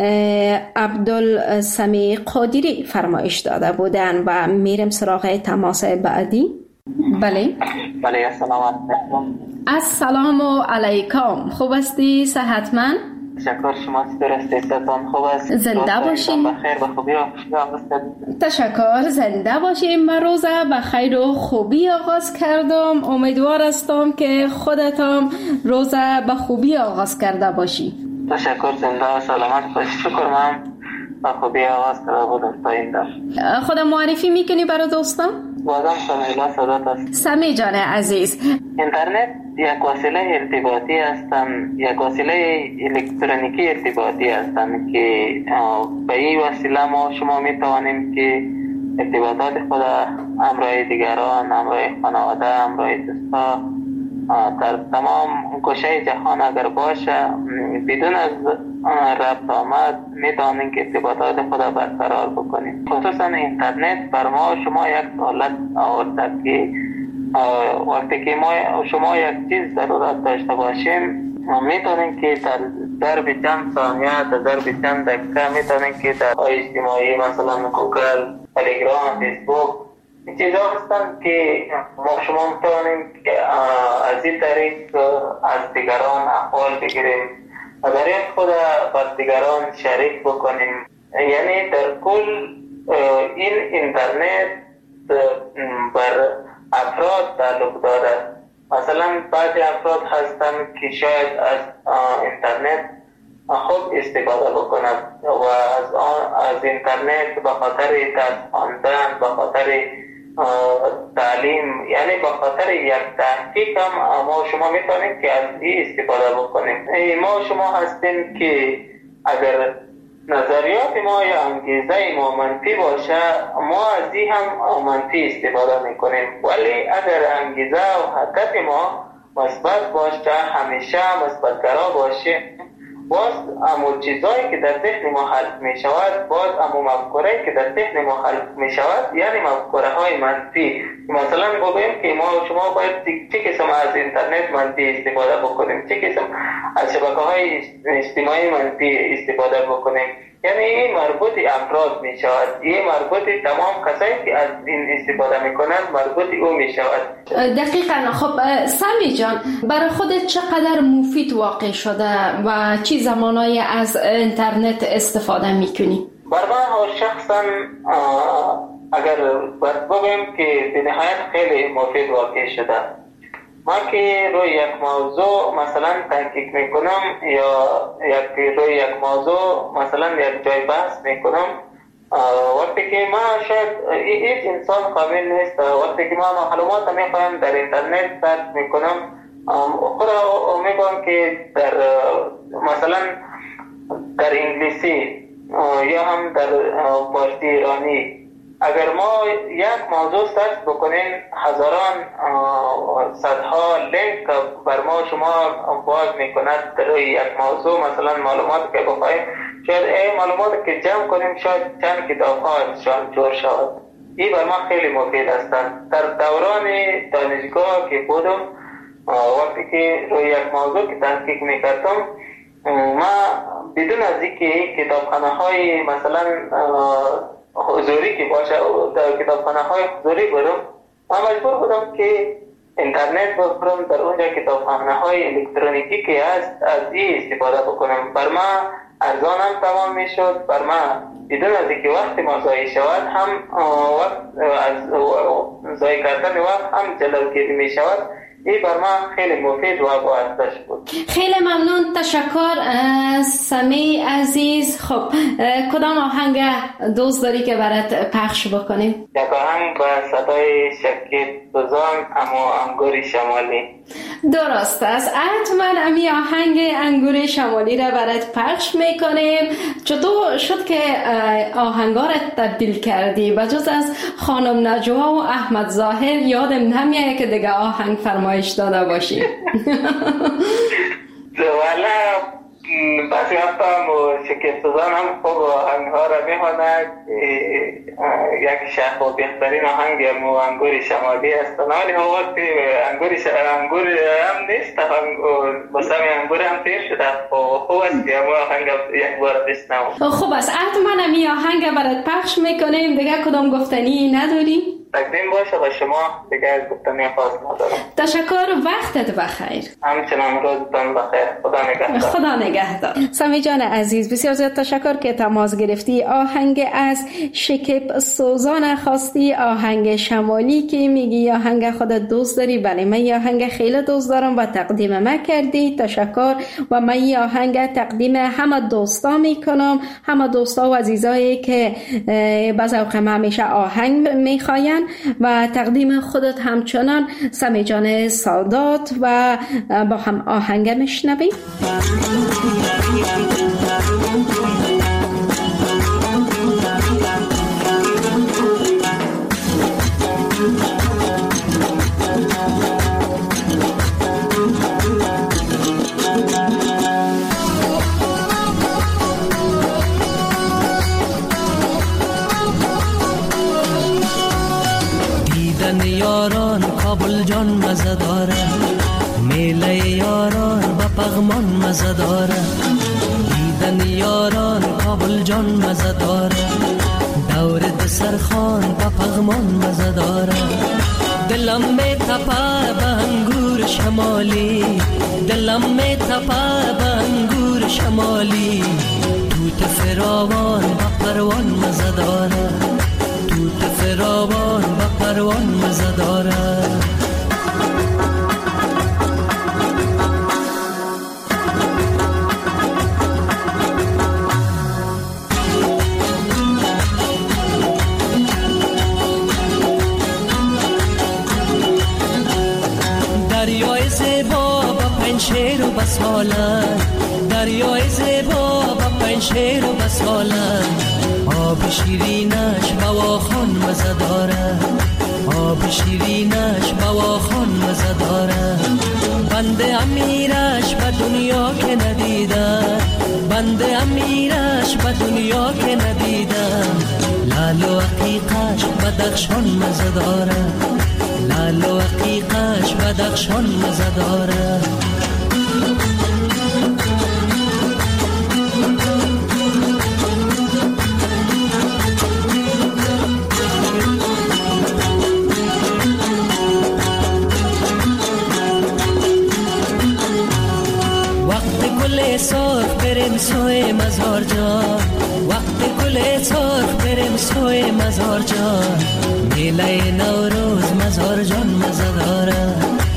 عبدالسمیع قادری فرمایش داده بودن و میرم سراغ تماس بعدی. بله بله السلام علیکم. السلام علیکم. خوب هستی؟ صحتمند؟ تشکر. شما چطور هستید؟ صحتتان خوب است؟ زنده باشین. بخیر و خوبی هستید؟ تشکر. زنده باشین. من روزه بخیر و خوبی آغاز کردم. امیدوار هستم که خودتان روزه به خوبی آغاز کرده باشی. تشکر. زنده و سلامت باشی. شکر. من به خوبی آغاز کرده بودم تا این در. خودم معرفی میکنی برای دوستان؟ بازم سمیلا صدات است. سمی جان عزیز، اینترنت یک وسیله ارتباطی هستن، یک وسیله الکترونیکی ارتباطی هستن که به این وسیله ما شما می توانیم که ارتباطات خود همراه دیگران، همراه خانواده، همراه دوستا در تمام گوشه جهان اگر باشه بدون از ربط آمد می توانیم که ارتباطات خود برقرار بکنیم. خصوصا اینترنت بر ما شما یک سهولت آورده که وقتی که ما شما یک چیز ضرورت داشته باشیم میتونیم که در ضرب چند ثانیه در ضرب چند دقیقه میتونیم که در اجتماعی مثلا گوگل، تلگرام، فیسبوک این چیزا هستن که ما شما میتونیم که از این طریق از دیگران احوال بگیریم و در این خود با دیگران شریک بکنیم. یعنی در کل این اینترنت بر افراد تعلق دارد. مثلا بعضی افراد هستن که شاید از اینترنت خوب استفاده بکنند و از از اینترنت به خاطر درس خواندن، به خاطر تعلیم، یعنی به خاطر یک تحقیق هم ما شما میتونیم که از این استفاده بکنیم. ما شما هستیم که اگر نظریات ما یا انگیزه ما منفی باشه ما از این هم منفی استفاده میکنیم، ولی اگر انگیزه و هدف ما مثبت باشه، همیشه مثبت‌گرا باشه، باز امو چیزایی که در ذهن ما حل می شود، باز امو مفکوره که در ذهن ما حل می شود، یعنی مفکوره های منفی. مثلا بگویم که ما شما باید چه قسم از اینترنت منفی استفاده بکنیم، چه قسم از شبکه های اجتماعی منفی استفاده بکنیم، یعنی این مربوط افراد می شود، این مربوط تمام کسایی که از این استفاده می کنند مربوط او می شود. دقیقاً. خب سمی جان، برای خودت چقدر مفید واقع شده و چی زمانایی از اینترنت استفاده می کنی؟ برای من شخصا اگر بگویم که به نهایت خیلی مفید واقع شده. من که روی یک موضوع مثلا تحقیق میکنم یا یک روی یک موضوع مثلا یک جای بحث میکنم، وقتی که ما شاید هیچ انسان کامل نیست، وقتی که ما معلومات میخوایم در اینترنت سرچ میکنم خود میگم که در مثلا در انگلیسی یا هم در فارسی ایرانی اگر ما یک موضوع سرچ بکنیم هزاران صدها لینک بر ما شما باز میکند در یک موضوع. مثلا معلومات که بخواهیم شاید این معلومات که جمع کنیم شاید چند کتاب ها ازشان جور شود. این بر ما خیلی مفید هستند. در دوران دانشگاه که بودم وقتی که روی یک موضوع که تحقیق میکردم ما بدون از اینکه کتابخانه های مثلا حضوری که باشه در کتابخانه های حضوری برم، من مجبور بودم که اینترنت بفرم در اونجا کتابخانه های الکترونیکی که هست از این استفاده بکنم. بر ما ارزان هم تمام می شد، بر ما بدون از اینکه وقت ما ضایع شود هم وقت از ضایع کردن وقت هم جلوگیری می شود. این بر من خیلی مفید و باعثش بود. خیلی ممنون. تشکر سمی عزیز. خب کدام آهنگ دوست داری که برات پخش بکنیم؟ یک آهنگ با صدای شکیب دوزان اما انگور شمالی. درست است. حتما امی آهنگ انگور شمالی را برات پخش میکنیم. چطور شد که آهنگا را تبدیل کردی؟ بجز از خانم نجوا و احمد ظاهر یادم نمیاد که دیگه آهنگ فرمایش داده باشی. والا بعضی وقتا هم شکیب سوزان هم خوب آهنگ ها را میخواند. یک شخص و بهترین آهنگ مو انگور شمالی است، ولی وقتی انگور انگور هم نیست، بسم انگور هم تیر شده. خوب است که مو آهنگ یک بار بشنوم. خوب است، حتما هم این آهنگ برات پخش میکنیم. دیگه کدام گفتنی نداری؟ تقدیم باشه به شما، دیگه از گفتنی خاص ندارم. تشکر، وقتت بخیر. همچنان روزتان بخیر. خدا نگهدار. خدا نگهدار. سمی جان عزیز، بسیار زیاد تشکر که تماس گرفتی. آهنگ از شکیب سوزان خواستی، آهنگ شمالی که میگی آهنگ خودت دوست داری. بله، من این آهنگ خیلی دوست دارم و تقدیم من کردی. تشکر. و من این آهنگ تقدیم همه دوستا میکنم، همه دوستا و عزیزایی که بعض اوقات همیشه آهنگ میخواین و تقدیم خودت همچنان سمی جان سادات و با هم آهنگ میشنویم. یاران کابل جان مزه داره، میله یاران و پغمان مزه داره. دیدن یاران کابل جان مزه داره، دور دسرخان و پغمان مزه داره. دلم می تپه به انگور شمالی، دلم می تپه به انگور شمالی. توت فراوان و پروان مزه داره، توت فراوان و پروان مزه داره. دریای زیبا با پنشیر و بسمالن، دریای زیبا با پنشیر و بسمالن. آب شیرینش بواخان مزه داره، آب شیرینش بواخان مزه داره. بنده امیرش به دنیا که ندیدم، بنده امیرش به دنیا که ندیدم. لال و عقیقش بدخشان مزه داره، لال و عقیقش بدخشان مزه داره. سرخ بریم سوی مزار جان، وقت گل سرخ بریم سوی مزار جان. میله نوروز مزار جان مزه داره،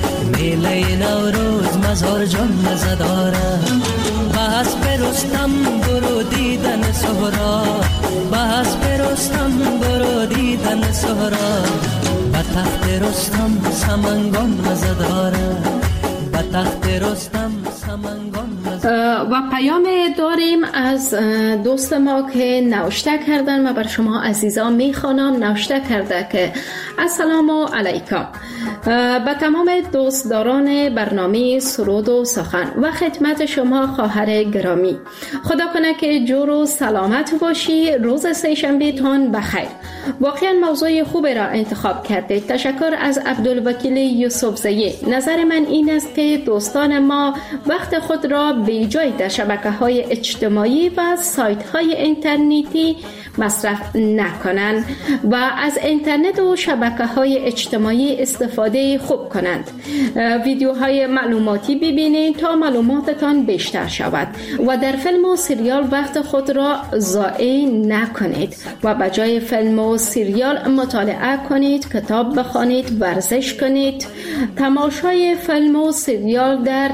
میله نوروز مزار جان مزه داره. بحث برستم برو دیدن سهرا، بحث برستم برو دیدن سهرا. به تخت رستم سمنگان مزه داره، به تخت رستم سمنگان. و پیام داریم از دوست ما که نوشته کردن و بر شما عزیزان میخوانم. نوشته کرده که السلام علیکم به تمام دوستداران برنامه سرود و سخن و خدمت شما خواهر گرامی. خدا کنه که جور و سلامت باشی. روز سه‌شنبه تان بخیر. واقعا موضوع خوبی را انتخاب کردید. تشکر از عبدالوکیل یوسفزئی. نظر من این است که دوستان ما وقت خود را به جای در شبکه‌های اجتماعی و سایت‌های اینترنتی مصرف نکنند و از اینترنت و شبکه‌های اجتماعی استفاده خوب کنند. ویدیوهای معلوماتی ببینید تا معلوماتتان بیشتر شود و در فیلم و سریال وقت خود را ضایع نکنید و به جای فیلم و سریال مطالعه کنید، کتاب بخوانید، ورزش کنید. تماشای فیلم و سریال در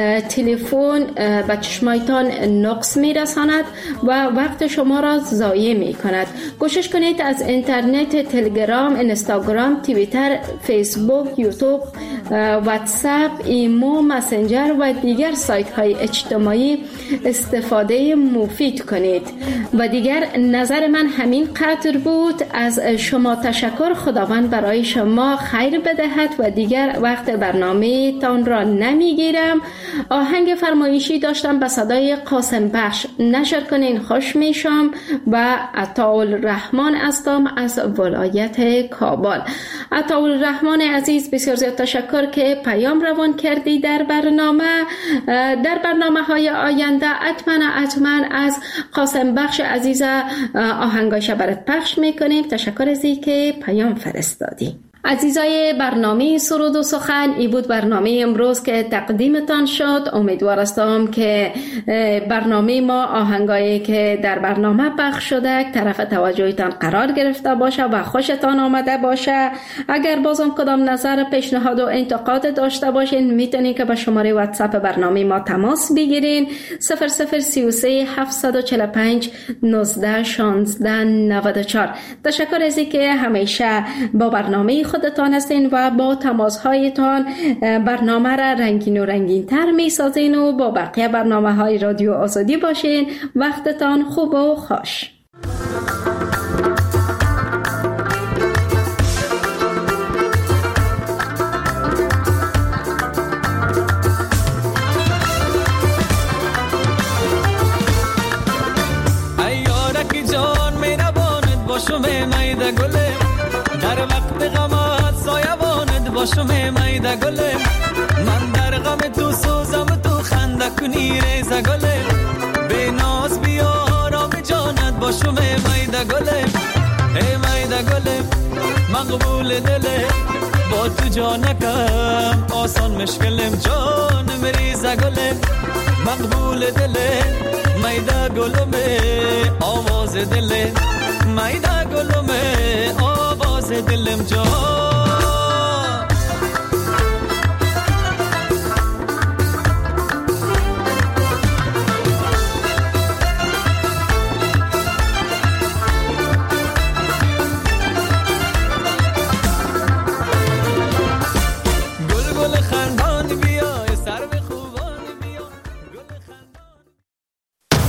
تلفن به چشمایتان نقص میرساند و وقت شما را ضایع می کند. کوشش کنید از اینترنت، تلگرام، اینستاگرام، توییتر، فیسبوک، یوتیوب، واتساپ، ایمو، مسنجر و دیگر سایت های اجتماعی استفاده مفید کنید. و دیگر نظر من همین قدر بود. از شما تشکر. خداوند برای شما خیر بدهد و دیگر وقت برنامه تان را نمیگیرم. آهنگ فرمایشی داشته داشتم به صدای قاسم بخش. نشر کنین خوش میشم. و عطاالرحمن هستم از ولایت کابل. عطاالرحمن عزیز بسیار زیاد تشکر که پیام روان کردی در برنامه. در برنامه های آینده حتما حتما از قاسم بخش عزیز آهنگایش برات پخش میکنیم. تشکر از اینکه پیام فرستادی. عزیزای برنامه سرود و سخن، ای بود برنامه امروز که تقدیمتان شد. امیدوار هستم که برنامه ما، آهنگایی که در برنامه پخش شده طرف توجهتان قرار گرفته باشه و خوشتان آمده باشه. اگر بازم کدام نظر، پیشنهاد و انتقاد داشته باشین میتونین که با شماره واتساپ برنامه ما تماس بگیرین. صفر صفر سی و سه هفتصد و چهل و پنج نوزده شانزده نود و چهار. تشکر از اینکه همیشه با برنامه خودتان هستین و با تماس‌هایتان برنامه را رنگین و رنگین تر می سازین و با بقیه برنامه های رادیو آزادی باشین. وقتتان خوب و خوش. ایارکی جان میرباند باشم میده گله، در وقت غمت سایبانت باشم میده گله، من در غم تو سوزم تو خنده کنی ریزه گله، به ناز بیارم جانت باشم میده گله، ای میده گله مقبول دله، با تو جانکم آسان مشکلم جان مریزه گله، مقبول دله میده گلم آواز دله، میده گلم آواز دلم جان.